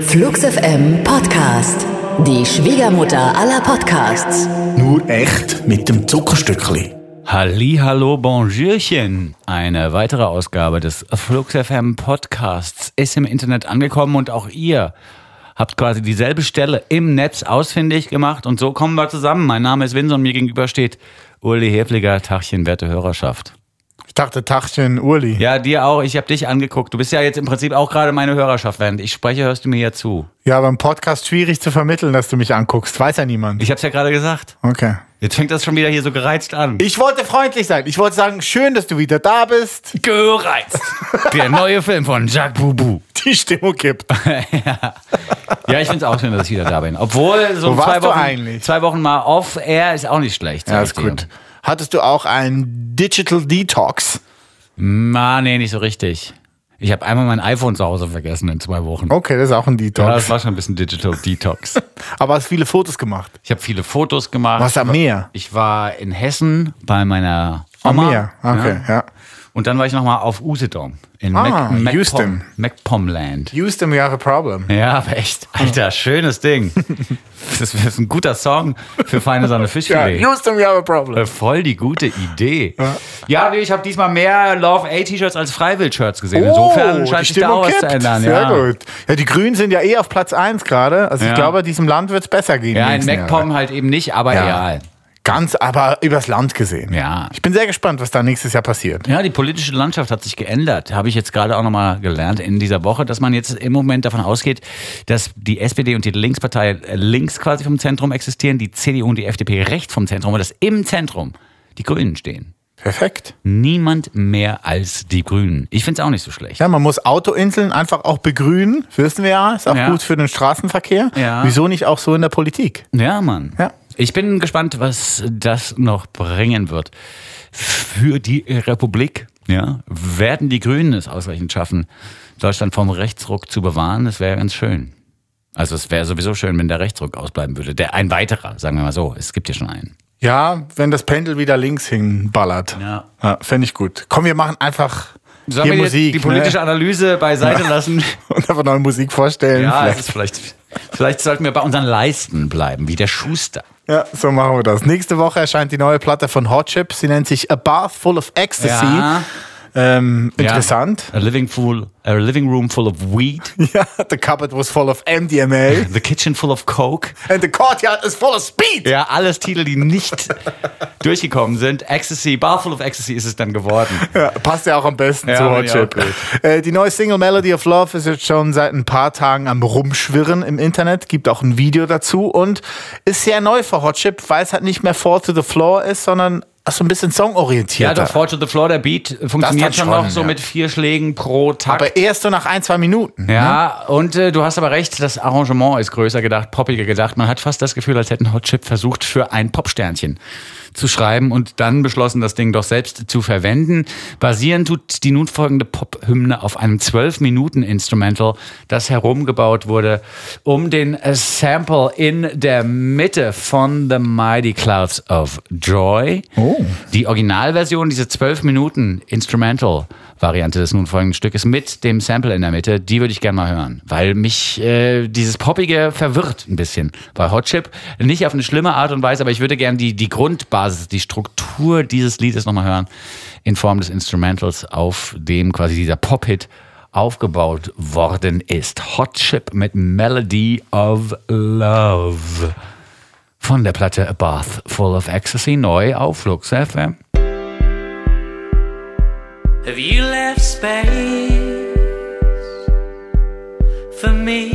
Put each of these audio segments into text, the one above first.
Flux FM Podcast. Die Schwiegermutter aller Podcasts. Nur echt mit dem Zuckerstückli. Hallihallo, Bonjourchen. Eine weitere Ausgabe des Flux FM Podcasts ist im Internet angekommen und auch ihr habt quasi dieselbe Stelle im Netz ausfindig gemacht und so kommen wir zusammen. Mein Name ist Vinson und mir gegenüber steht Uli Hefliger. Tachchen, werte Hörerschaft. Ich dachte Tachchen, Uli. Ja, dir auch. Ich habe dich angeguckt. Du bist ja jetzt im Prinzip auch gerade meine Hörerschaft. Während ich spreche, hörst du mir ja zu. Ja, aber im Podcast schwierig zu vermitteln, dass du mich anguckst. Weiß ja niemand. Ich habe es ja gerade gesagt. Okay. Jetzt fängt das schon wieder hier so gereizt an. Ich wollte freundlich sein. Ich wollte sagen, schön, dass du wieder da bist. Gereizt. Der neue Film von Jacques Boubou. Die Stimmung kippt. Ja, ich finde es auch schön, dass ich wieder da bin. Obwohl, so Wo warst 2 Wochen, du eigentlich? 2 Wochen mal off-air ist auch nicht schlecht. Ja, ist gut. Hattest du auch ein Digital Detox? Nee, nicht so richtig. Ich habe einmal mein iPhone zu Hause vergessen in 2 Wochen. Okay, das ist auch ein Detox. Ja, das war schon ein bisschen Digital Detox. Aber hast viele Fotos gemacht? Ich habe viele Fotos gemacht. Warst du am Meer? Ich war in Hessen bei meiner Oma. Am Meer, okay, ja. Und dann war ich nochmal auf Usedom in Houston. MacPomland. Houston, we have a problem. Ja, aber echt, Alter, schönes Ding. Das ist ein guter Song für feine Sonne Fischfilet. Ja, Houston, we have a problem. Voll die gute Idee. Ja, nee, ich habe diesmal mehr Love A-T-Shirts als Freiwild-Shirts gesehen. Insofern scheint sich da auch was zu ändern. Sehr ja. gut. Ja, die Grünen sind ja auf Platz 1 gerade. Also ich glaube, diesem Land wird es besser gehen. Ja, in MacPom halt eben nicht, aber real. Ganz, aber übers Land gesehen. Ja. Ich bin sehr gespannt, was da nächstes Jahr passiert. Ja, die politische Landschaft hat sich geändert. Habe ich jetzt gerade auch nochmal gelernt in dieser Woche, dass man jetzt im Moment davon ausgeht, dass die SPD und die Linkspartei links quasi vom Zentrum existieren, die CDU und die FDP rechts vom Zentrum und dass im Zentrum die Grünen stehen. Perfekt. Niemand mehr als die Grünen. Ich finde es auch nicht so schlecht. Ja, man muss Autoinseln einfach auch begrünen. Wissen wir ja, ist auch gut für den Straßenverkehr. Ja. Wieso nicht auch so in der Politik? Ja, Mann. Ja. Ich bin gespannt, was das noch bringen wird. Für die Republik, ja, werden die Grünen es ausreichend schaffen, Deutschland vom Rechtsruck zu bewahren. Das wäre ganz schön. Also es wäre sowieso schön, wenn der Rechtsruck ausbleiben würde. Ein weiterer, sagen wir mal so. Es gibt ja schon einen. Ja, wenn das Pendel wieder links hinballert. Ja. Fände ich gut. Komm, wir machen einfach Sollen wir Musik. die politische Analyse beiseite lassen? Und einfach neue Musik vorstellen. Ja, es ist vielleicht sollten wir bei unseren Leisten bleiben, wie der Schuster. Ja, so machen wir das. Nächste Woche erscheint die neue Platte von Hot Chip. Sie nennt sich A Bath Full of Ecstasy. Ja. Interessant. A living room full of weed. Ja, the cupboard was full of MDMA. The kitchen full of coke. And the courtyard is full of speed. Ja, alles Titel, die nicht durchgekommen sind. Ecstasy, Bath Full of Ecstasy ist es dann geworden. Ja, passt ja auch am besten zu Hot ja, Chip. Die neue Single Melody of Love ist jetzt schon seit ein paar Tagen am Rumschwirren im Internet. Gibt auch ein Video dazu und ist sehr neu für Hot Chip, weil es halt nicht mehr Fall to the Floor ist, sondern so ein bisschen songorientiert. Ja, doch, Fall to the Floor, der Beat funktioniert schon noch so mit 4 Schlägen pro Takt. Aber erst so nach 1-2 Minuten. Ja, und du hast aber recht, das Arrangement ist größer gedacht, poppiger gedacht. Man hat fast das Gefühl, als hätten Hot Chip versucht, für ein Popsternchen zu schreiben und dann beschlossen, das Ding doch selbst zu verwenden. Basieren tut die nun folgende Pop-Hymne auf einem 12-Minuten-Instrumental, das herumgebaut wurde, um den Sample in der Mitte von The Mighty Clouds of Joy. Oh. Die Originalversion, diese 12-Minuten-Instrumental-Variante des nun folgenden Stückes mit dem Sample in der Mitte, die würde ich gerne mal hören, weil mich dieses Poppige verwirrt ein bisschen. Bei Hot Chip nicht auf eine schlimme Art und Weise, aber ich würde gerne die Grundbasis, die Struktur dieses Liedes nochmal hören, in Form des Instrumentals, auf dem quasi dieser Pop-Hit aufgebaut worden ist. Hot Chip mit Melody of Love. Von der Platte A Bath Full of Ecstasy, neu auf Flux FM. Have you left space for me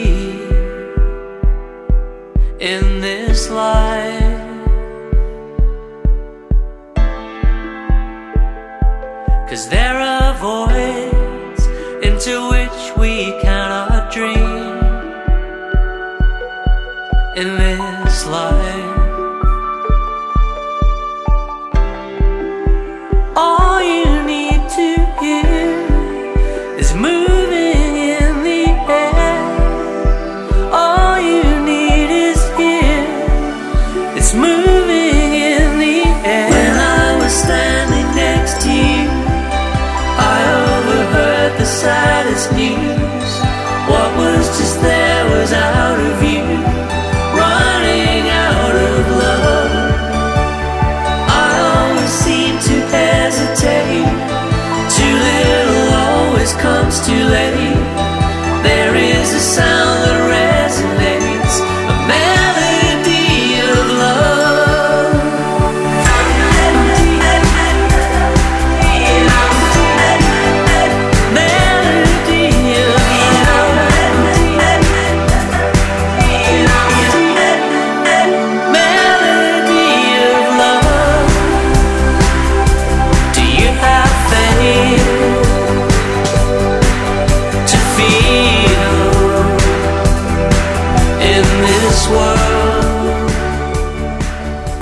in this life? 'Cause there are voids into which we cannot dream in this life. All you need to hear is moving in the air. All you need is here. It's moving in the air. When I was standing next to you, I overheard the saddest news. What was just there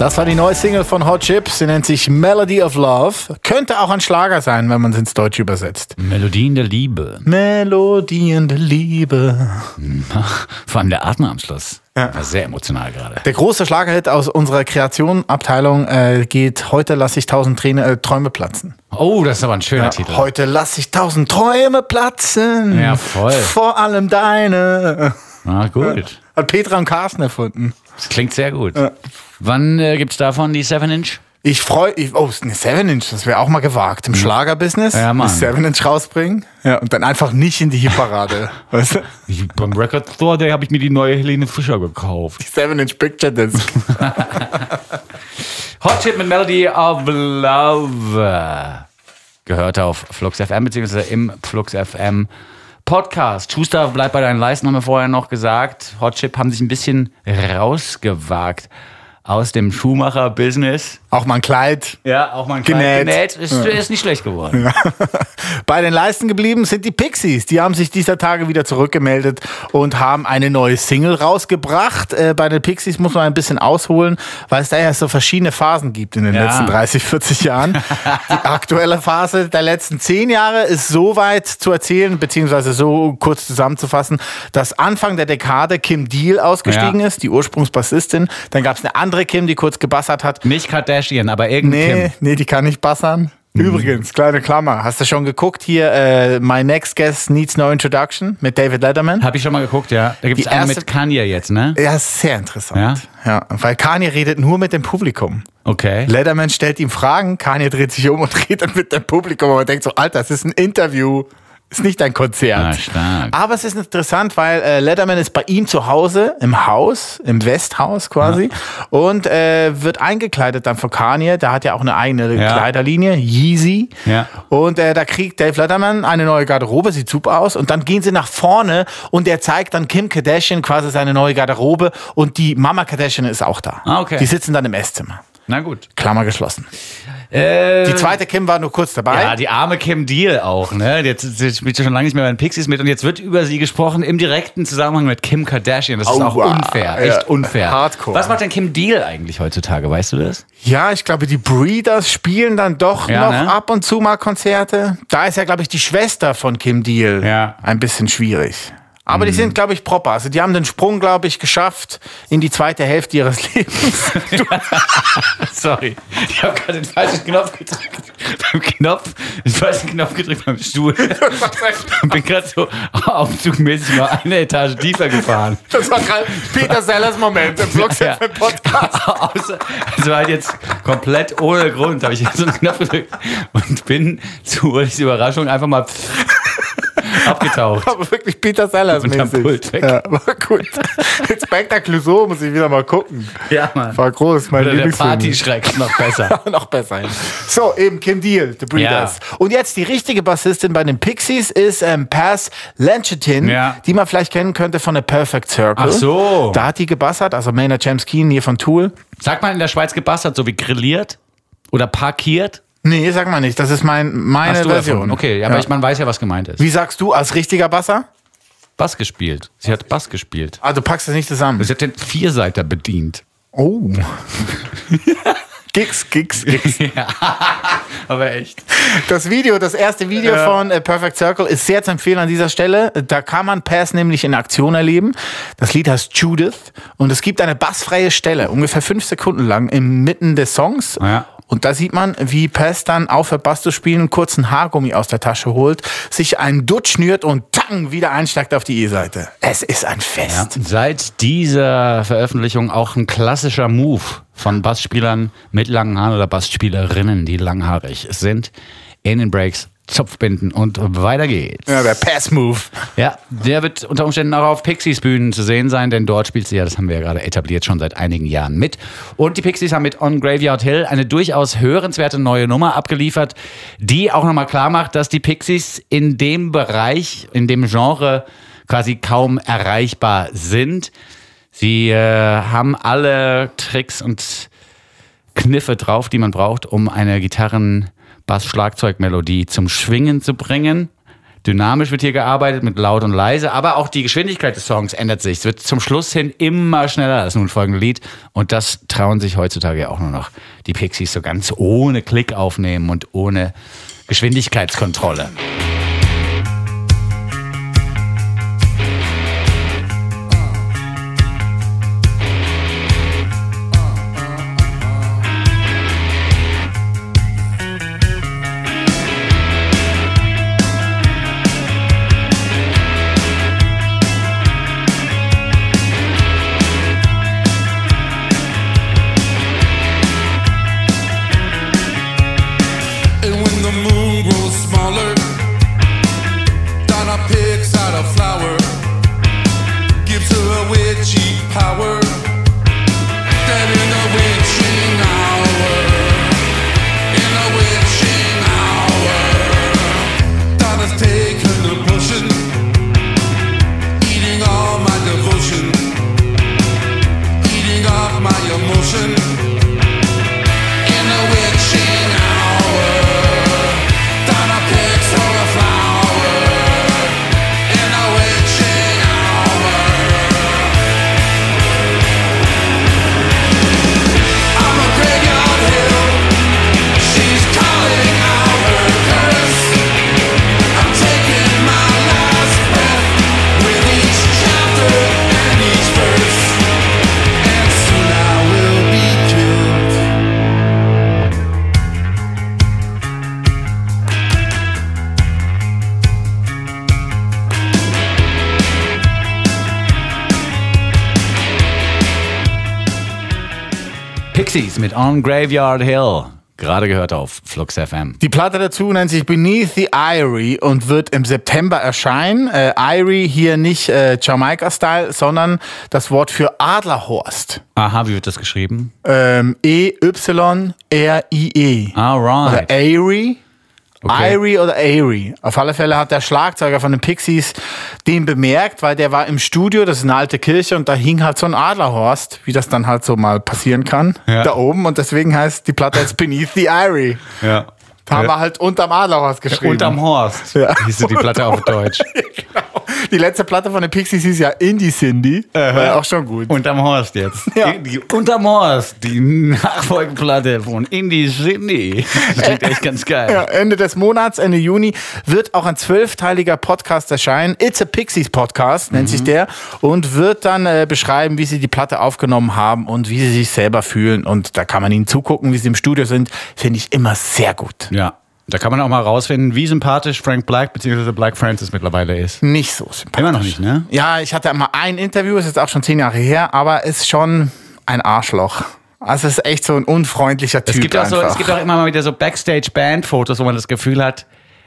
Das war die neue Single von Hot Chip. Sie nennt sich Melody of Love. Könnte auch ein Schlager sein, wenn man es ins Deutsche übersetzt. Melodien der Liebe. Melodien der Liebe. Vor allem der Atmen am Schluss. Ja. War sehr emotional gerade. Der große Schlagerhit aus unserer Kreationabteilung geht Heute lass ich 1000 Träume platzen. Oh, das ist aber ein schöner Titel. Heute lass ich 1000 Träume platzen. Ja, voll. Vor allem deine. Ah, gut. Ja. Hat Petra und Carsten erfunden. Das klingt sehr gut. Ja. Wann gibt's davon die 7-Inch? Ich freue mich. Oh, eine 7-Inch, das wäre auch mal gewagt. Im Schlagerbusiness. Ja, Mann. 7-Inch rausbringen. Ja, und dann einfach nicht in die Hitparade. Weißt du? Beim Record Store Day habe ich mir die neue Helene Fischer gekauft. Die 7-Inch Picture Disc. Hot Chip mit Melody of Love. Gehört auf Flux FM, beziehungsweise im Flux FM Podcast. Schuster, bleib bei deinen Leisten, haben wir vorher noch gesagt. Hot Chip haben sich ein bisschen rausgewagt aus dem Schuhmacher-Business. Auch mal ein Kleid. Ja, auch mal ein Kleid genäht. Ist nicht schlecht geworden. Ja. Bei den Leisten geblieben sind die Pixies. Die haben sich dieser Tage wieder zurückgemeldet und haben eine neue Single rausgebracht. Bei den Pixies muss man ein bisschen ausholen, weil es da ja so verschiedene Phasen gibt in den letzten 30, 40 Jahren. Die aktuelle Phase der letzten 10 Jahre ist so weit zu erzählen, beziehungsweise so kurz zusammenzufassen, dass Anfang der Dekade Kim Deal ausgestiegen ist, die Ursprungsbassistin. Dann gab es eine andere Kim, die kurz gebassert hat. Nicht Kardashian, aber irgendwie Kim. Nee, die kann nicht bassern. Übrigens, kleine Klammer, hast du schon geguckt hier, My Next Guest Needs No Introduction mit David Letterman? Hab ich schon mal geguckt, ja. Da gibt es eine mit Kanye jetzt, ne? Ja, sehr interessant. Ja, weil Kanye redet nur mit dem Publikum. Okay. Letterman stellt ihm Fragen, Kanye dreht sich um und redet mit dem Publikum und man denkt so, Alter, das ist ein Interview. Ist nicht ein Konzert. Ah, stark. Aber es ist interessant, weil Letterman ist bei ihm zu Hause, im Haus, im Westhaus quasi, und wird eingekleidet dann von Kanye. Der hat ja auch eine eigene Kleiderlinie, Yeezy. Ja. Und da kriegt Dave Letterman eine neue Garderobe, sieht super aus. Und dann gehen sie nach vorne und er zeigt dann Kim Kardashian quasi seine neue Garderobe und die Mama Kardashian ist auch da. Ah, okay. Die sitzen dann im Esszimmer. Na gut. Klammer geschlossen. Die zweite Kim war nur kurz dabei. Ja, die arme Kim Deal auch, ne? Jetzt spielt sie schon lange nicht mehr bei den Pixies mit und jetzt wird über sie gesprochen im direkten Zusammenhang mit Kim Kardashian. Das ist auch unfair, echt unfair. Hardcore. Was macht denn Kim Deal eigentlich heutzutage, weißt du das? Ja, ich glaube, die Breeders spielen dann doch noch ab und zu mal Konzerte. Da ist ja, glaube ich, die Schwester von Kim Deal ein bisschen schwierig. Aber die sind, glaube ich, proper. Also die haben den Sprung, glaube ich, geschafft in die zweite Hälfte ihres Lebens. Sorry, ich habe gerade den falschen Knopf gedrückt. Den falschen Knopf gedrückt beim Stuhl. Und bin gerade so aufzugmäßig mal eine Etage tiefer gefahren. Das war gerade Peter Sellers Moment im Flux FM Podcast. Also halt jetzt komplett ohne Grund habe ich jetzt so einen Knopf gedrückt und bin zu dieser Überraschung einfach mal abgetaucht. Aber wirklich Peter Sellers mäßig. Ja, war gut. Inspector Clouseau muss ich wieder mal gucken. Ja, Mann. War groß, mein Lieblingsfilm. Der Partyschreck noch besser. Noch besser. So, eben Kim Deal, The Breeders. Ja. Und jetzt die richtige Bassistin bei den Pixies ist Paz Lanchetin, die man vielleicht kennen könnte von The Perfect Circle. Ach so. Da hat die gebassert, also Maynard James Keenan hier von Tool. Sagt man in der Schweiz gebassert, so wie grilliert oder parkiert? Nee, sag mal nicht. Das ist meine Version. Okay, aber man weiß ja, was gemeint ist. Wie sagst du als richtiger Basser? Bass gespielt. Sie hat Bass gespielt. Also du packst es nicht zusammen. Sie hat den Vierseiter bedient. Oh. Gigs. Ja, aber echt. Das erste Video von Perfect Circle ist sehr zu empfehlen an dieser Stelle. Da kann man Paz nämlich in Aktion erleben. Das Lied heißt Judith und es gibt eine bassfreie Stelle, ungefähr 5 Sekunden lang, inmitten des Songs. Ja. Und da sieht man, wie Paz dann aufhört, Bass zu spielen, kurz einen Haargummi aus der Tasche holt, sich einen Dutt schnürt und tang, wieder einsteigt auf die E-Seite. Es ist ein Fest. Ja, seit dieser Veröffentlichung auch ein klassischer Move von Bassspielern mit langen Haaren oder Bassspielerinnen, die langhaarig sind, in den Breaks, Zopfbinden und weiter geht's. Ja, der Pass-Move. Ja, der wird unter Umständen auch auf Pixies Bühnen zu sehen sein, denn dort spielt sie ja, das haben wir ja gerade etabliert, schon seit einigen Jahren mit. Und die Pixies haben mit On Graveyard Hill eine durchaus hörenswerte neue Nummer abgeliefert, die auch nochmal klar macht, dass die Pixies in dem Bereich, in dem Genre quasi kaum erreichbar sind. Sie haben alle Tricks und Kniffe drauf, die man braucht, um eine Bass-Schlagzeugmelodie zum Schwingen zu bringen. Dynamisch wird hier gearbeitet mit laut und leise, aber auch die Geschwindigkeit des Songs ändert sich. Es wird zum Schluss hin immer schneller, das nun folgende Lied. Und das trauen sich heutzutage ja auch nur noch die Pixies so ganz ohne Klick aufnehmen und ohne Geschwindigkeitskontrolle. And when the moon grows smaller, Donna picks out a flower, gives her a witchy power. Then in the witching hour, Donna's taken a potion, eating all my devotion, eating up my emotion. In the witching hour, Donna picks her a flower. In the witching hour, I'm a graveyard hill. She's calling out her curse. I'm taking my last breath with each chapter and each verse, and soon I will be killed. Pixies mit On Graveyard Hill. Gerade gehört auf Flux FM. Die Platte dazu nennt sich Beneath the Eyrie und wird im September erscheinen. Eyrie hier nicht Jamaika-Style, sondern das Wort für Adlerhorst. Aha, wie wird das geschrieben? E-Y-R-I-E. Alright. Oder Eyrie. Okay. Eyrie oder Eyrie. Auf alle Fälle hat der Schlagzeuger von den Pixies den bemerkt, weil der war im Studio, das ist eine alte Kirche, und da hing halt so ein Adlerhorst, wie das dann halt so mal passieren kann, Ja. da oben, und deswegen heißt die Platte jetzt Beneath the Eyrie. Ja. Da haben wir halt unterm Adlerhorst geschrieben. Unterm Horst. Ja. Hieß die Platte auf Deutsch. Genau. Die letzte Platte von den Pixies hieß ja Indie Cindy. War ja auch schon gut. Unterm Horst jetzt. Ja. Unterm Horst, die Nachfolgeplatte von Indie Cindy. Das klingt echt ganz geil. Ja, Ende des Monats, Ende Juni, wird auch ein 12-teiliger Podcast erscheinen. It's a Pixies Podcast, nennt sich der. Und wird dann beschreiben, wie sie die Platte aufgenommen haben und wie sie sich selber fühlen. Und da kann man ihnen zugucken, wie sie im Studio sind. Finde ich immer sehr gut. Ja. Da kann man auch mal rausfinden, wie sympathisch Frank Black bzw. Black Francis mittlerweile ist. Nicht so sympathisch. Immer noch nicht, ne? Ja, ich hatte einmal ein Interview, ist jetzt auch schon 10 Jahre her, aber ist schon ein Arschloch. Also es ist echt so ein unfreundlicher Typ. Es gibt auch einfach. immer mal wieder so Backstage-Band-Fotos, wo man das Gefühl hat,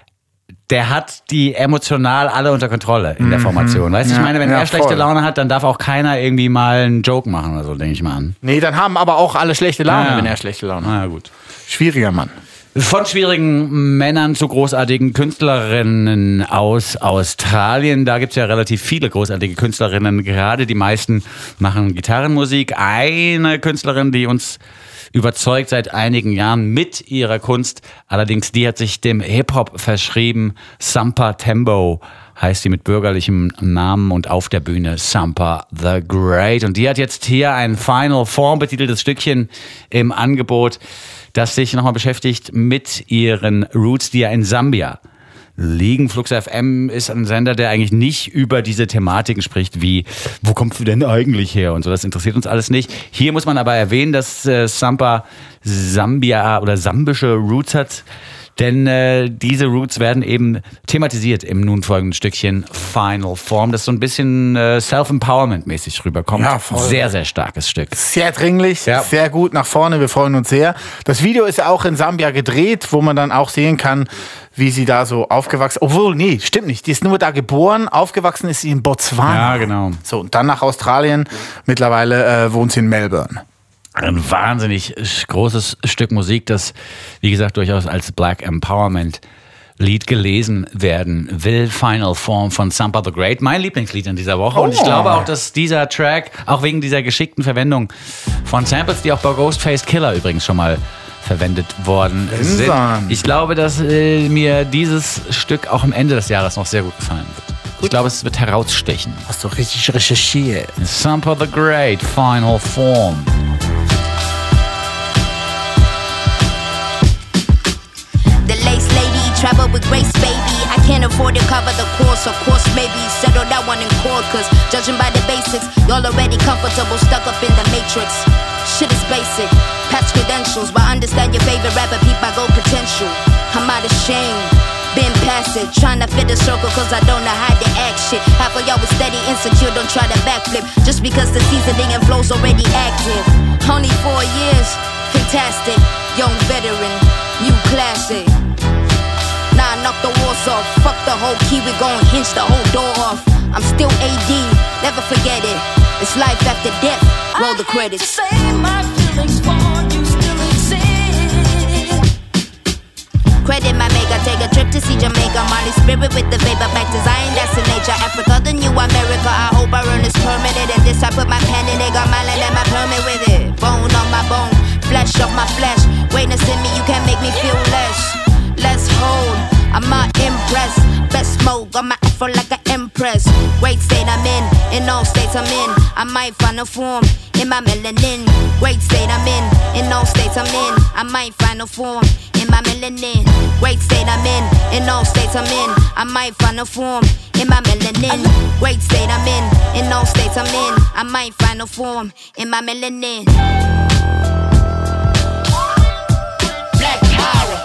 der hat die emotional alle unter Kontrolle in der Formation. Weißt du, ich meine, wenn ja, er schlechte voll. Laune hat, dann darf auch keiner irgendwie mal einen Joke machen oder so, denke ich mal an. Nee, dann haben aber auch alle schlechte Laune, Ja. wenn er schlechte Laune hat. Na ja, gut. Schwieriger Mann. Von schwierigen Männern zu großartigen Künstlerinnen aus Australien. Da gibt's ja relativ viele großartige Künstlerinnen. Gerade die meisten machen Gitarrenmusik. Eine Künstlerin, die uns überzeugt seit einigen Jahren mit ihrer Kunst. Allerdings, die hat sich dem Hip-Hop verschrieben. Sampa Tembo heißt sie mit bürgerlichem Namen und auf der Bühne Sampa the Great. Und die hat jetzt hier ein Final Form betiteltes Stückchen im Angebot, das sich nochmal beschäftigt mit ihren Roots, die ja in Sambia liegen. Flux FM ist ein Sender, der eigentlich nicht über diese Thematiken spricht, wie, wo kommst du denn eigentlich her und so. Das interessiert uns alles nicht. Hier muss man aber erwähnen, dass Sampa Sambia oder sambische Roots hat. Denn diese Roots werden eben thematisiert im nun folgenden Stückchen Final Form, das so ein bisschen Self-Empowerment-mäßig rüberkommt. Ja, voll. Sehr, sehr starkes Stück. Sehr dringlich, Ja. sehr gut nach vorne, wir freuen uns sehr. Das Video ist ja auch in Sambia gedreht, wo man dann auch sehen kann, wie sie da so aufgewachsen, obwohl, nee, stimmt nicht, die ist nur da geboren, aufgewachsen ist sie in Botswana. Ja, genau. So, und dann nach Australien, mittlerweile wohnt sie in Melbourne. Ein wahnsinnig großes Stück Musik, das, wie gesagt, durchaus als Black Empowerment Lied gelesen werden will. Final Form von Sampa the Great. Mein Lieblingslied in dieser Woche. Und ich glaube auch, dass dieser Track, auch wegen dieser geschickten Verwendung von Samples, die auch bei Ghostface Killer übrigens schon mal verwendet worden sind. Ich glaube, dass mir dieses Stück auch am Ende des Jahres noch sehr gut gefallen wird. Ich glaube, es wird herausstechen. Hast du richtig recherchiert. Sampa the Great, Final Form. The lace lady, travel with grace, baby. I can't afford to cover the course, of course, maybe settle that one in court. Cause judging by the basics, y'all already comfortable, stuck up in the matrix. Shit is basic, patch credentials, but understand your favorite rapper, peep my gold potential. I'm out of shame, been past it, trying to fit a circle cause I don't know how to act shit. Half of y'all was steady, insecure, don't try to backflip. Just because the seasoning and flow's already active. Only 4 years, fantastic, young veteran, new classic. Nah, knock the walls off. Fuck the whole key, we gon' hinge the whole door off. I'm still AD, never forget it. It's life after death, roll the credits. Say my feelings for you still exist. Credit my maker, take a trip to see Jamaica. Molly spirit with the vapor back design, that's in nature. Africa, the new America, I hope I earn this permanent. And this I put my pen in it, got my land and my permit with it. Bone on my bone, flesh off my flesh. Greatness in me, you can't make me feel less. Let's hold, I'm not impressed. Best smoke, got my afro like an empress. Great state I'm in all states I'm in. I might find a form in my melanin. Great state I'm in all states I'm in. I might find a form in my melanin. Great state I'm in all states I'm in. I might find a form in my melanin. Great state I'm in all states I'm in. I might find a form in my melanin. Black power.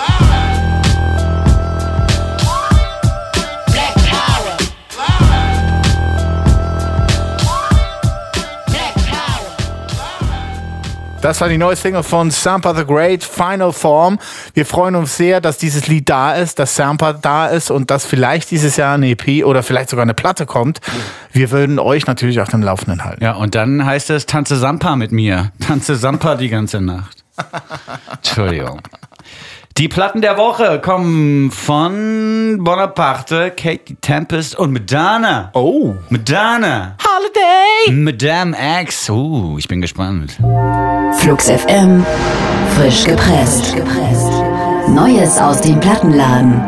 Das war die neue Single von Sampa the Great, Final Form. Wir freuen uns sehr, dass dieses Lied da ist, dass Sampa da ist und dass vielleicht dieses Jahr eine EP oder vielleicht sogar eine Platte kommt. Wir würden euch natürlich auf dem Laufenden halten. Ja, und dann heißt es Tanze Sampa mit mir. Tanze Sampa die ganze Nacht. Entschuldigung. Die Platten der Woche kommen von Bonaparte, Katie Tempest und Madonna. Oh. Madonna. Holiday. Madame X. Ich bin gespannt. Flux FM, frisch gepresst. Neues aus dem Plattenladen.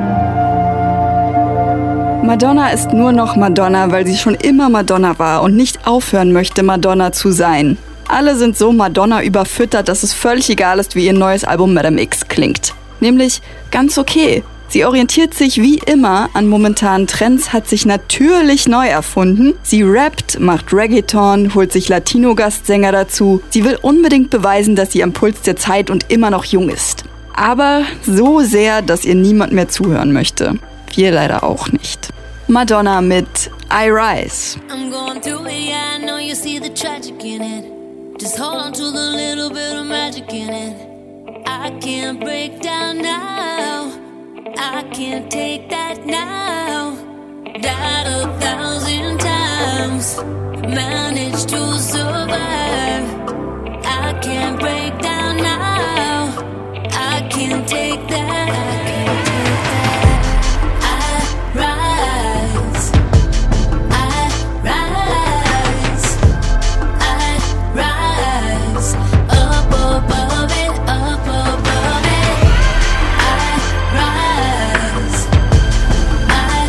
Madonna ist nur noch Madonna, weil sie schon immer Madonna war und nicht aufhören möchte, Madonna zu sein. Alle sind so Madonna überfüttert, dass es völlig egal ist, wie ihr neues Album Madame X klingt. Nämlich ganz okay. Sie orientiert sich wie immer an momentanen Trends, hat sich natürlich neu erfunden. Sie rappt, macht Reggaeton, holt sich Latino-Gastsänger dazu. Sie will unbedingt beweisen, dass sie am Puls der Zeit und immer noch jung ist. Aber so sehr, dass ihr niemand mehr zuhören möchte. Wir leider auch nicht. Madonna mit I Rise. I'm going through it, yeah, I know you see the tragic in it. Just hold on to the little bit of magic in it. I can't break down now. I can't take that now. Died 1,000 times, managed to survive. I can't break down now. I can't take that. I can't take that. I rise. I rise. I rise. Up above it, up above it. I rise. I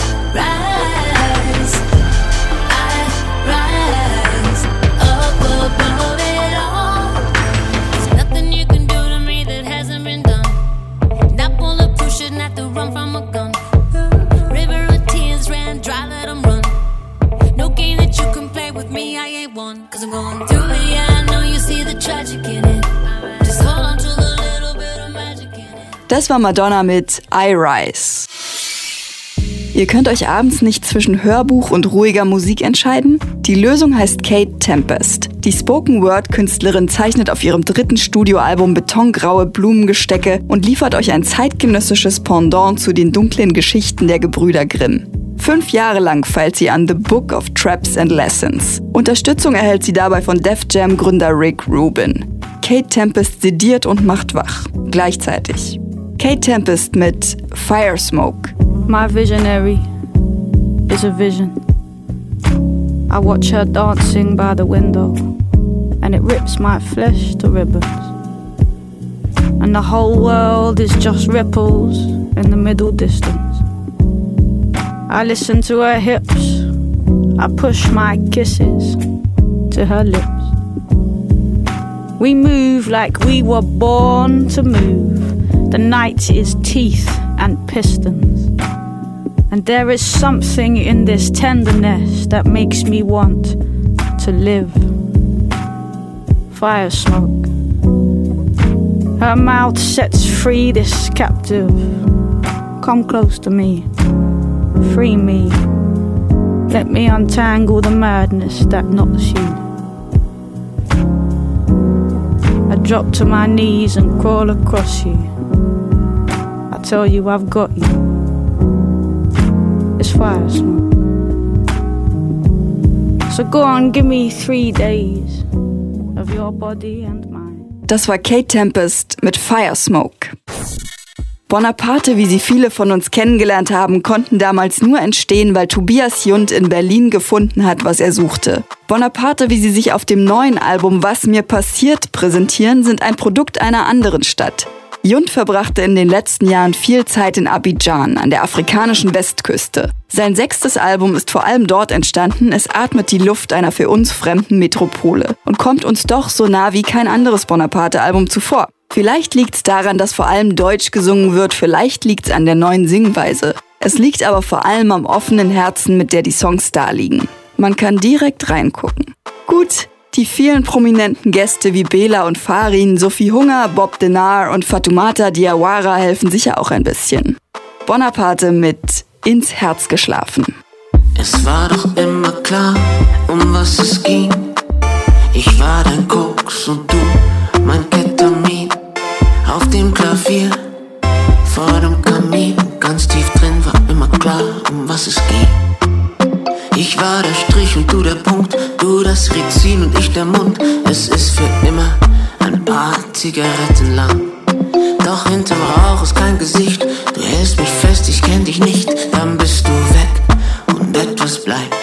rise. I rise. Up above it all. There's nothing you can do to me that hasn't been done. Not bulletproof, shouldn't have to run from a gun. River of tears ran dry, let 'em run. No game that you can play with me, I ain't one. Cause I'm going through it, yeah, I know you see the tragic in it. Just hold on to the little bit of magic in it. Das war Madonna mit I Rise. Ihr könnt euch abends nicht zwischen Hörbuch und ruhiger Musik entscheiden? Die Lösung heißt Kate Tempest. Die Spoken-Word-Künstlerin zeichnet auf ihrem 3. Studioalbum betongraue Blumengestecke und liefert euch ein zeitgenössisches Pendant zu den dunklen Geschichten der Gebrüder Grimm. 5 Jahre lang feilt sie an The Book of Traps and Lessons. Unterstützung erhält sie dabei von Def Jam-Gründer Rick Rubin. Kate Tempest sediert und macht wach. Gleichzeitig. Kate Tempest mit Fire Smoke. My visionary is a vision. I watch her dancing by the window, and it rips my flesh to ribbons. and the whole world is just ripples in the middle distance. I listen to her hips, I push my kisses to her lips. We move like we were born to move. The night is teeth and pistons. And there is something in this tenderness that makes me want to live. Fire smoke. Her mouth sets free this captive. Come close to me. Free me. Let me untangle the madness that knots you. I drop to my knees and crawl across you. I tell you I've got you. It's fire smoke. So go on, give me 3 days of your body and mine. Das war Kate Tempest mit Fire Smoke. Bonaparte, wie sie viele von uns kennengelernt haben, konnten damals nur entstehen, weil Tobias Jund in Berlin gefunden hat, was er suchte. Bonaparte, wie sie sich auf dem neuen Album Was mir passiert präsentieren, sind ein Produkt einer anderen Stadt. Jund verbrachte in den letzten Jahren viel Zeit in Abidjan, an der afrikanischen Westküste. Sein 6. Album ist vor allem dort entstanden, es atmet die Luft einer für uns fremden Metropole und kommt uns doch so nah wie kein anderes Bonaparte-Album zuvor. Vielleicht liegt's daran, dass vor allem Deutsch gesungen wird, vielleicht liegt's an der neuen Singweise. Es liegt aber vor allem am offenen Herzen, mit der die Songs da liegen. Man kann direkt reingucken. Gut, die vielen prominenten Gäste wie Bela und Farin, Sophie Hunger, Bob Denard und Fatoumata Diawara helfen sicher auch ein bisschen. Bonaparte mit Ins Herz geschlafen. Es war doch immer klar, um was es ging. Ich war dein Koks und du mein Ketamin. Auf dem Klavier, vor dem Kamin, ganz tief drin war immer klar, um was es ging. Ich war der Strich und du der Punkt, du das Rizin und ich der Mund. Es ist für immer ein paar Zigaretten lang. Doch hinterm Rauch ist kein Gesicht, du hältst mich fest, ich kenn dich nicht. Dann bist du weg und etwas bleibt.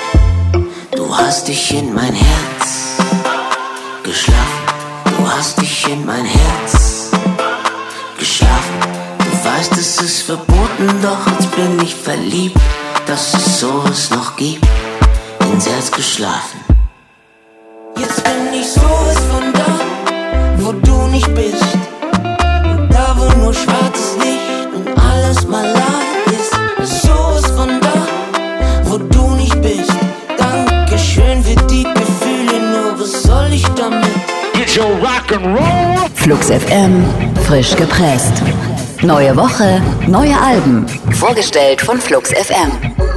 Du hast dich in mein Herz geschlafen, du hast dich in mein Herz geschlafen. Du weißt, es ist verboten, doch jetzt bin ich verliebt, dass es sowas noch gibt, ins Herz geschlafen. Jetzt bin ich sowas von da, wo du nicht bist, und da wo nur schwarzes Licht und alles malat ist. Sowas von da, wo du nicht bist. Dankeschön für die Gefühle, nur was soll ich damit? Get your rock'n'roll. Flux FM, frisch gepresst. Neue Woche, neue Alben. Vorgestellt von Flux FM.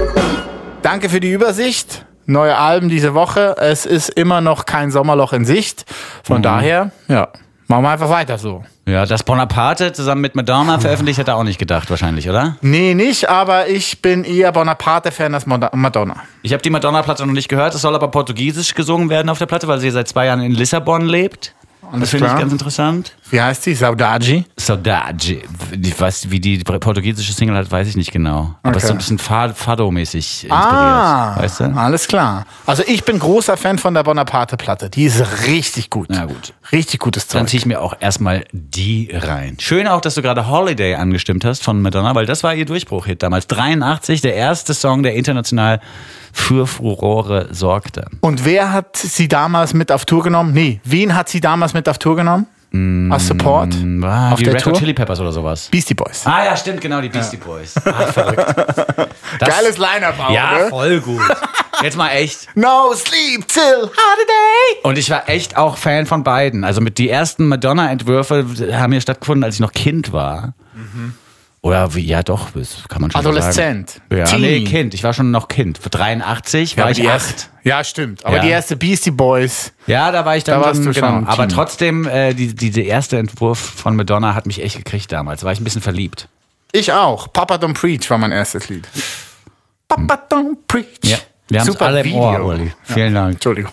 Danke für die Übersicht. Neue Alben diese Woche. Es ist immer noch kein Sommerloch in Sicht. Von daher, ja, machen wir einfach weiter so. Ja, dass Bonaparte zusammen mit Madonna veröffentlicht, hätte er auch nicht gedacht wahrscheinlich, oder? Nee, nicht, aber ich bin eher Bonaparte-Fan als Madonna. Ich habe die Madonna-Platte noch nicht gehört. Es soll aber portugiesisch gesungen werden auf der Platte, weil sie seit 2 Jahren in Lissabon lebt. Das finde ich ganz interessant. Wie heißt sie? Saudade? Saudade. Ich weiß, wie die portugiesische Single hat, weiß ich nicht genau. Aber es ist so ein bisschen Fado-mäßig inspiriert. Weißt du? Alles klar. Also ich bin großer Fan von der Bonaparte-Platte. Die ist richtig gut. Na gut. Richtig gutes Zeug. Dann ziehe ich mir auch erstmal die rein. Schön auch, dass du gerade Holiday angestimmt hast von Madonna, weil das war ihr Durchbruch-Hit damals. 83, der erste Song, der international für Furore sorgte. Und wer hat sie damals mit auf Tour genommen? Nee, wen hat sie damals mit auf Tour genommen? Als Support? Auf die der Red Hot Tour? Chili Peppers oder sowas. Beastie Boys. Ah ja, stimmt, genau, die Beastie Boys. Ah, verrückt. Geiles Line-Up auch, Ja, ne? voll gut. Jetzt mal echt. No sleep till holiday. Und ich war echt auch Fan von beiden. Also mit die ersten Madonna-Entwürfe haben hier stattgefunden, als ich noch Kind war. Oder wie, ja doch, das kann man schon Adoleszent. sagen. Ja, Teenie. nee, Kind. Ich war schon noch Kind. Für 83 war aber ich die 8. Ja, stimmt. Aber Ja. die erste Beastie Boys. Ja, da war ich dann Da warst du schon Aber Teenie. trotzdem, der erste Entwurf von Madonna hat mich echt gekriegt damals. Da war ich ein bisschen verliebt. Ich auch. Papa Don't Preach war mein erstes Lied. Papa Don't Preach. Ja, wir haben es Super alle im Video. Ohr, Uli. Vielen Dank. Entschuldigung.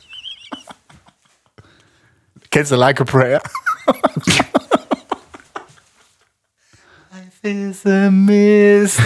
Kennst du Like a Prayer? Life is a mist.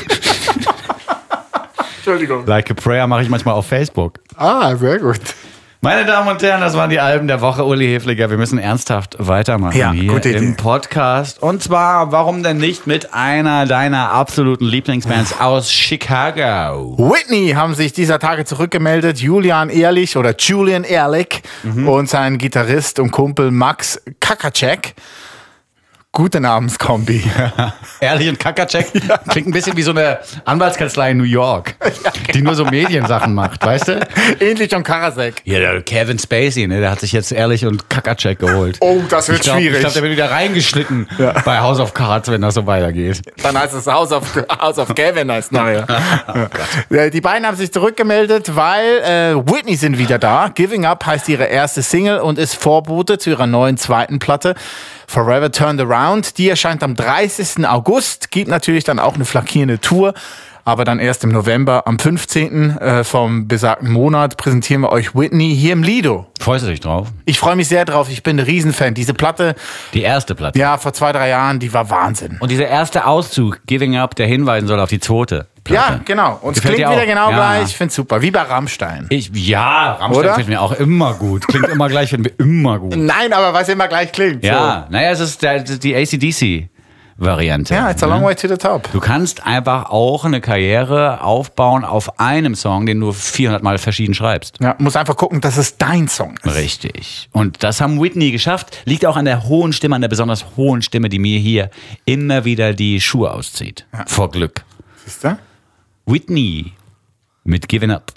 Entschuldigung. Like a Prayer mache ich manchmal auf Facebook. Ah, sehr gut. Meine Damen und Herren, das waren die Alben der Woche. Uli Hefliger, wir müssen ernsthaft weitermachen hier gute Idee. im Podcast. Und zwar, warum denn nicht mit einer deiner absoluten Lieblingsbands aus Chicago? Whitney haben sich dieser Tage zurückgemeldet. Julian Ehrlich und sein Gitarrist und Kumpel Max Kakacek. Gute Namenskombi. Ehrlich und Kakacek klingt ein bisschen wie so eine Anwaltskanzlei in New York, die nur so Mediensachen macht, weißt du? Ähnlich John Karasek. Ja, der Kevin Spacey, ne, der hat sich jetzt Ehrlich und Kakacek geholt. Oh, das wird schwierig. Ich glaube, der wird wieder reingeschnitten bei House of Cards, wenn das so weitergeht. Dann heißt es House of Kevin als Neue. Die beiden haben sich zurückgemeldet, weil Whitney sind wieder da. Giving Up heißt ihre erste Single und ist Vorbote zu ihrer neuen zweiten Platte. Forever Turned Around. Die erscheint am 30. August. Gibt natürlich dann auch eine flankierende Tour. Aber dann erst im November, am 15. Vom besagten Monat, präsentieren wir euch Whitney hier im Lido. Freust du dich drauf? Ich freue mich sehr drauf. Ich bin ein Riesenfan. Diese Platte, Die erste Platte. ja, vor 2-3 Jahren, die war Wahnsinn. Und dieser erste Auszug, Giving Up, der hinweisen soll auf die zweite Platte. Ja, genau. Und es Gefällt klingt dir wieder auch? genau Ja. gleich. Ich finde es super. Wie bei Rammstein. Rammstein Oder? finden wir auch immer gut. Klingt immer gleich, finden wir immer gut. Nein, aber was immer gleich klingt. Ja, naja, es ist die AC/DC-Variante. So. Ja, it's a long way to the top. Du kannst einfach auch eine Karriere aufbauen auf einem Song, den du 400 Mal verschieden schreibst. Ja, muss einfach gucken, dass es dein Song ist. Richtig. Und das haben Whitney geschafft. Liegt auch an der hohen Stimme, an der besonders hohen Stimme, die mir hier immer wieder die Schuhe auszieht. Ja. Vor Glück. Siehst du? Whitney mit Giving Up.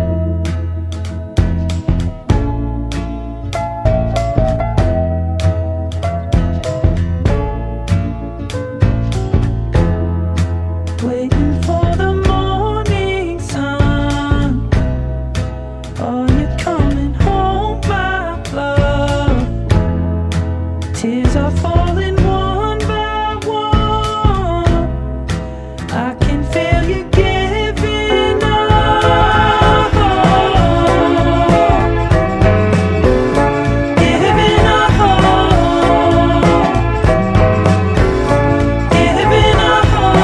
Waiting for the morning sun. Are you coming home, my love? Tears are falling one by one. I can feel you giving up. Giving up. Giving up.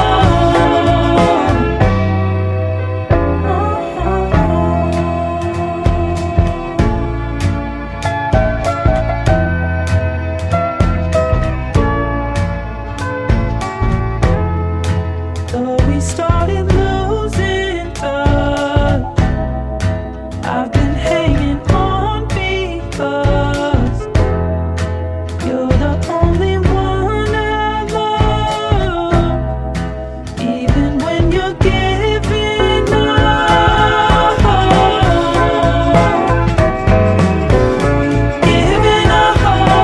Though we started losing touch, I've been hanging on because you're the only one I love. Even when you're giving up, giving up,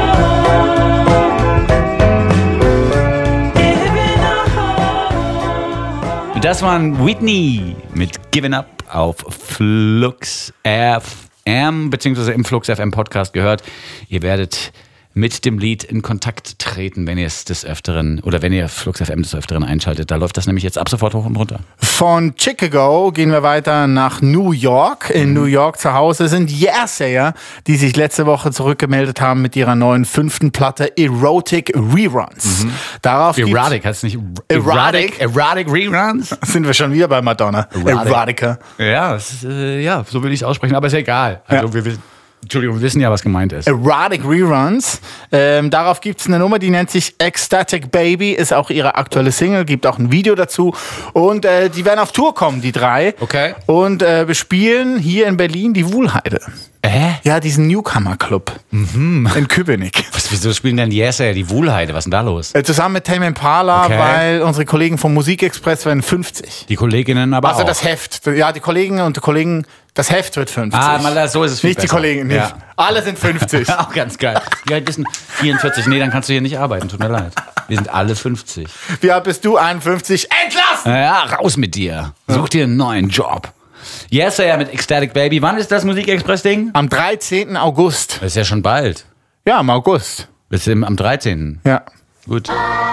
giving up. Das waren Whitney mit Giving Up auf Flux FM, beziehungsweise im Flux FM Podcast gehört. Ihr werdet mit dem Lied in Kontakt treten, wenn ihr es des Öfteren oder wenn ihr Flux FM des Öfteren einschaltet. Da läuft das nämlich jetzt ab sofort hoch und runter. Von Chicago gehen wir weiter nach New York. In New York zu Hause sind Yesterday, die sich letzte Woche zurückgemeldet haben mit ihrer neuen 5. Platte Erotic Reruns. Darauf Erotic, heißt es nicht Erotic? Erotic Reruns? sind wir schon wieder bei Madonna. Erotica. Ja, so will ich es aussprechen, aber ist ja egal. Also wir wissen ja, was gemeint ist. Erotic Reruns. Darauf gibt's eine Nummer, die nennt sich Ecstatic Baby, ist auch ihre aktuelle Single, gibt auch ein Video dazu. Und die werden auf Tour kommen, die drei. Okay. Und bespielen hier in Berlin die Wuhlheide. Ja, diesen Newcomer-Club in Köpenick. Wieso spielen denn die Wuhlheide? Was ist denn da los? Zusammen mit Tame Impala, Okay. weil unsere Kollegen vom Musikexpress werden 50. Die Kolleginnen aber Also auch. das Heft. Ja, die Kolleginnen und die Kollegen, das Heft wird 50. So ist es viel Nicht die besser. Kollegen, nicht. Ja. Alle sind 50. Auch ganz geil. Wie alt bist du? 44. Nee, dann kannst du hier nicht arbeiten. Tut mir leid. Wir sind alle 50. Wie alt bist du? 51. Entlassen! Ja, raus mit dir. Such dir einen neuen Job. Yesterday mit Ecstatic Baby. Wann ist das Musikexpress-Ding? Am 13. August. Das ist ja schon bald. Ja, im August. Das ist am 13. Ja. Gut.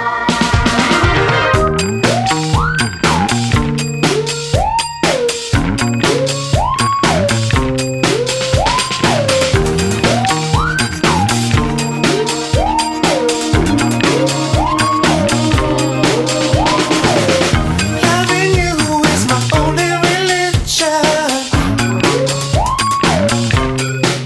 Loving you is my only religion.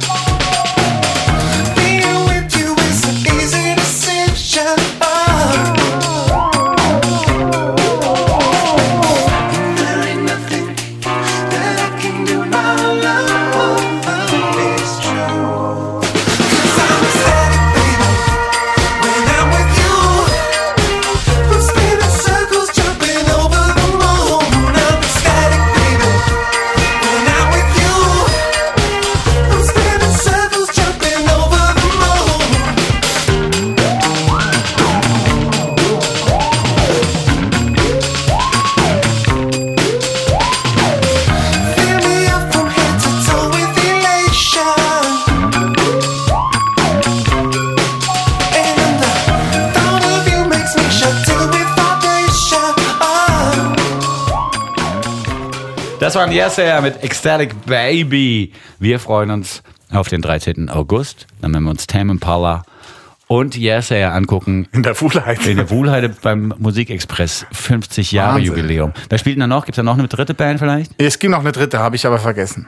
Das waren Yes Sir mit Ecstatic Baby. Wir freuen uns auf den 13. August. Dann werden wir uns Tame Impala und Yes Sir angucken. In der Wuhlheide. In der Wuhlheide beim Musikexpress 50 Jahre Wahnsinn. Jubiläum. Wer spielt denn da noch? Gibt es da noch eine dritte Band vielleicht? Es gibt noch eine dritte, habe ich aber vergessen.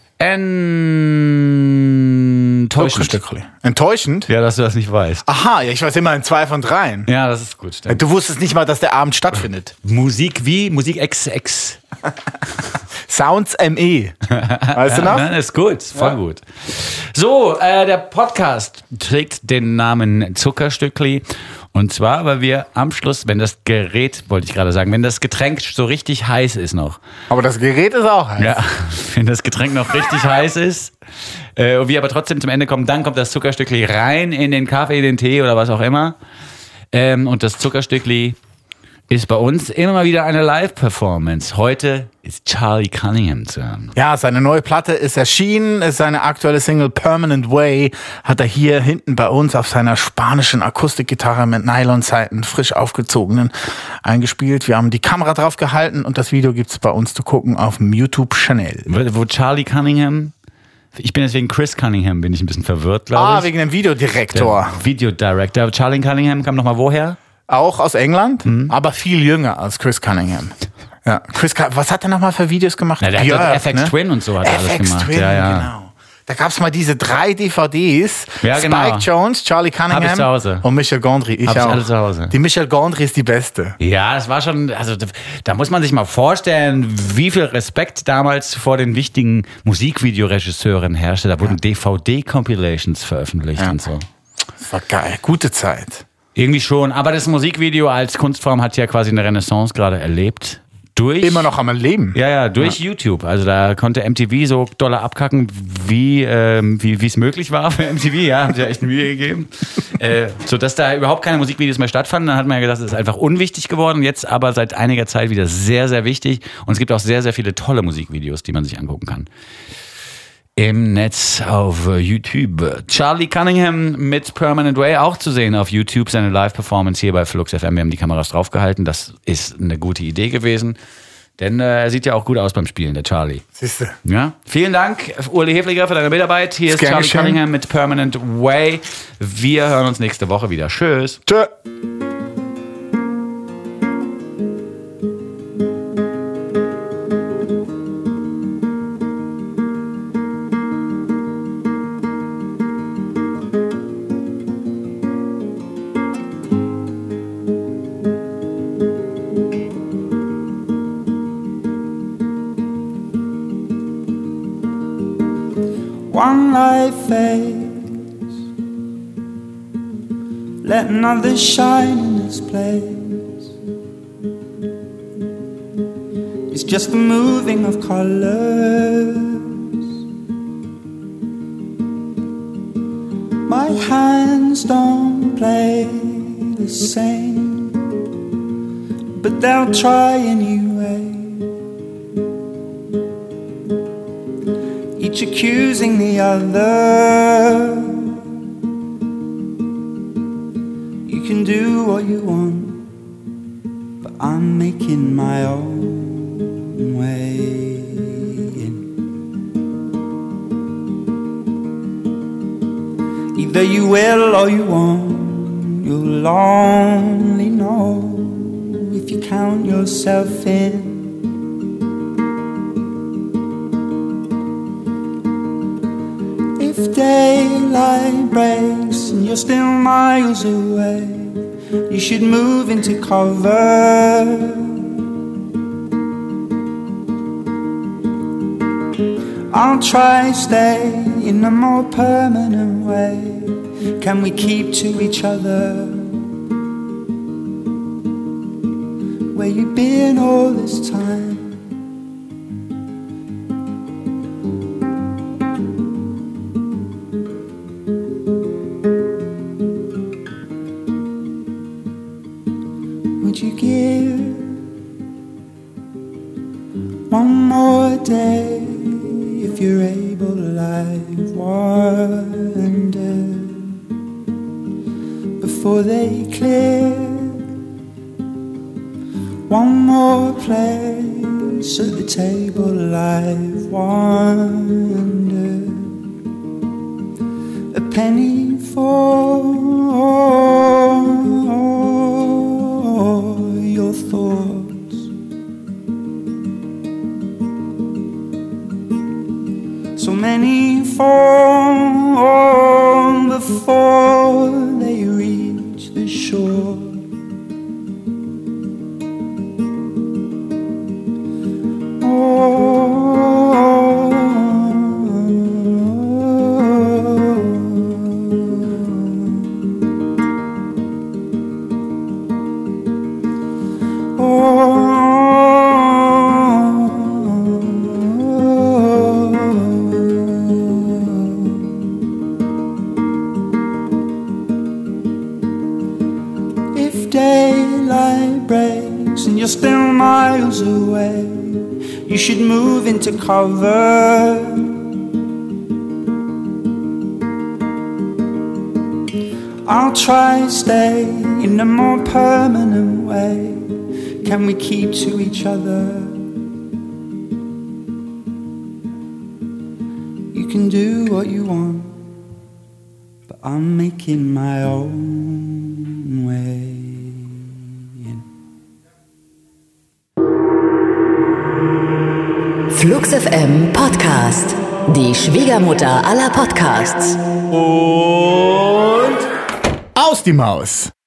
Enttäuschend. Enttäuschend? Ja, dass du das nicht weißt. Aha, ja, ich weiß immer in 2 von 3. Ja, das ist gut. Stimmt. Du wusstest nicht mal, dass der Abend stattfindet. Musik wie? Musik XX. Sounds ME. Weißt du noch? Ja, ist gut, voll gut. So, der Podcast trägt den Namen Zuckerstückli. Und zwar, weil wir am Schluss, wenn das Gerät, wollte ich gerade sagen, wenn das Getränk so richtig heiß ist noch. Aber das Gerät ist auch heiß. Ja, wenn das Getränk noch richtig heiß ist und wir aber trotzdem zum Ende kommen, dann kommt das Zuckerstückli rein in den Kaffee, den Tee oder was auch immer. Und das Zuckerstückli ist bei uns immer mal wieder eine Live-Performance. Heute ist Charlie Cunningham zu hören. Ja, seine neue Platte ist erschienen, ist seine aktuelle Single Permanent Way, hat er hier hinten bei uns auf seiner spanischen Akustikgitarre mit Nylonsaiten frisch aufgezogenen eingespielt. Wir haben die Kamera drauf gehalten und das Video gibt's bei uns zu gucken auf dem YouTube-Channel. Wo Charlie Cunningham, ich bin jetzt wegen Chris Cunningham, bin ich ein bisschen verwirrt, glaube ich. Wegen dem Videodirektor. Der Videodirector. Charlie Cunningham kam nochmal woher? Auch aus England, aber viel jünger als Chris Cunningham. Ja, was hat er nochmal für Videos gemacht? Na, der Björk, hat FX Twin und so hat er alles FX gemacht. Twin, ja. genau. Da gab's mal diese 3 DVDs. Ja, genau. Spike Jones, Charlie Cunningham Hab ich zu Hause. und Michel Gondry. Ich Hab ich auch. alle zu Hause. Die Michel Gondry ist die beste. Ja, das war schon, also da muss man sich mal vorstellen, wie viel Respekt damals vor den wichtigen Musikvideoregisseuren herrschte. Da wurden DVD-Compilations veröffentlicht und so. Das war geil. Gute Zeit. Irgendwie schon, aber das Musikvideo als Kunstform hat ja quasi eine Renaissance gerade erlebt. Immer noch am Leben. Ja, durch YouTube. Also da konnte MTV so doll abkacken, wie es möglich war für MTV. Ja, haben sie ja echt Mühe gegeben. Sodass da überhaupt keine Musikvideos mehr stattfanden. Dann hat man ja gesagt, es ist einfach unwichtig geworden. Jetzt aber seit einiger Zeit wieder sehr, sehr wichtig. Und es gibt auch sehr, sehr viele tolle Musikvideos, die man sich angucken kann. Im Netz auf YouTube. Charlie Cunningham mit Permanent Way auch zu sehen auf YouTube. Seine Live-Performance hier bei Flux FM. Wir haben die Kameras draufgehalten. Das ist eine gute Idee gewesen. Denn er sieht ja auch gut aus beim Spielen, der Charlie. Siehste. Ja? Vielen Dank, Uli Hefliger, für deine Mitarbeit. Hier ist Charlie Cunningham mit Permanent Way. Wir hören uns nächste Woche wieder. Tschüss. Tschö. One life fades, let another shine in its place. It's just the moving of colors. My hands don't play the same, but they'll try anyway. Each accusing the other. You can do what you want, but I'm making my own way in. Either you will or you won't. You'll only know if you count yourself in. If daylight breaks and you're still miles away, you should move into cover. I'll try stay in a more permanent way. Can we keep to each other? Where you been all this time? Would you give one more day if you're able to live wonder before they clear? One more place once at the table I've wondered, a penny for your thoughts. So many fall before they reach the shore. If daylight breaks and you're still miles away, you should move into cover. I'll try stay in a more permanent way. Can we keep to each other? You can do what you want, but I'm making my own way. Flux FM Podcast. Die Schwiegermutter aller Podcasts. Und aus die Maus.